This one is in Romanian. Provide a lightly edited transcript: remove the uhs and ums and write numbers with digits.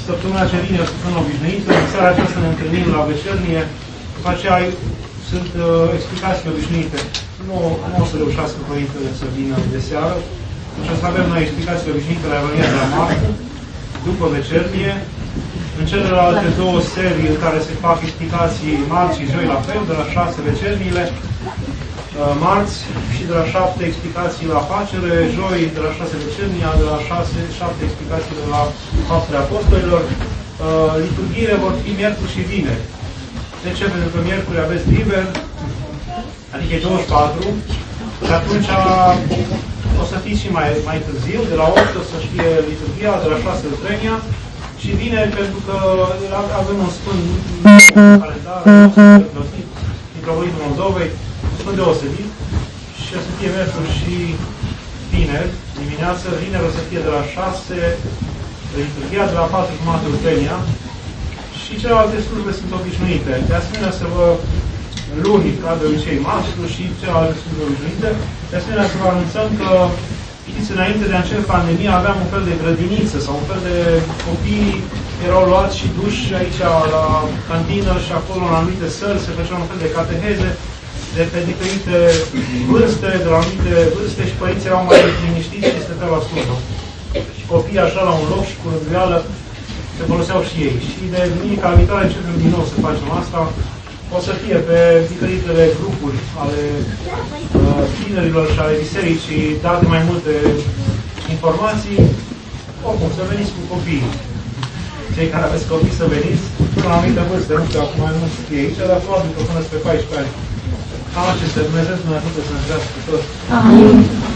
săptămâna ce vine o săptămână obișnuită, în seara aceasta ne întâlnim la vecernie, după aceea sunt explicații obișnuite. Nu o să reușească părintele să vină de seară, deci o să avem noi explicații obișnuite la Evanghelia de la Marcu, după vecernie. În celelalte două serii în care se fac explicații marți și joi la fel, de la 6 vecerniile, marți și de la 7 explicații la facere, joi de la 6 vecernia, de la 7 explicații de la Faptele Apostolilor. Liturghiile vor fi miercuri și vineri. De ce? Pentru că miercuri aveți liber, adică e 24, și atunci o să fiți și mai târziu, de la 8 o să fie liturghia, de la 6 vecernia, și vineri pentru că avem un sfânt calendar, Mitropolitul Moldovei, sfânt deosebit, și o să fie miercuri și vineri dimineață. Vineri o să fie de la 6 liturghia, de la 4 jumate rupenia, și celelalte slujbe sunt obișnuite. De asemenea, să vă luni, ca de obicei, mastru și celelalte slujbe obișnuite. De asemenea, să vă anunțăm că, știți, înainte de a începe pandemia, aveam un fel de grădiniță sau un fel de copii erau luați și duși aici la cantină și acolo, în anumite săli, se făceau un fel de cateheze de pe diferite vârste, de la anumite vârste, și părinții erau mai liniștiți și stăteau la slujbă. Și copiii așa la un loc și cu rânduială se foloseau și ei. Și de duminica viitoare începem din nou să facem asta. O să fie pe diferitele grupuri ale tinerilor și ale bisericii date mai multe informații. Oricum, să veniți cu copiii. Cei care aveți copii să veniți, până la anumite vârste, nu știu acum nu știu aici, dar probabil că până spre 14 ani. Cam acestea, Dumnezeu să ne ajute să ne trească toți. Amin.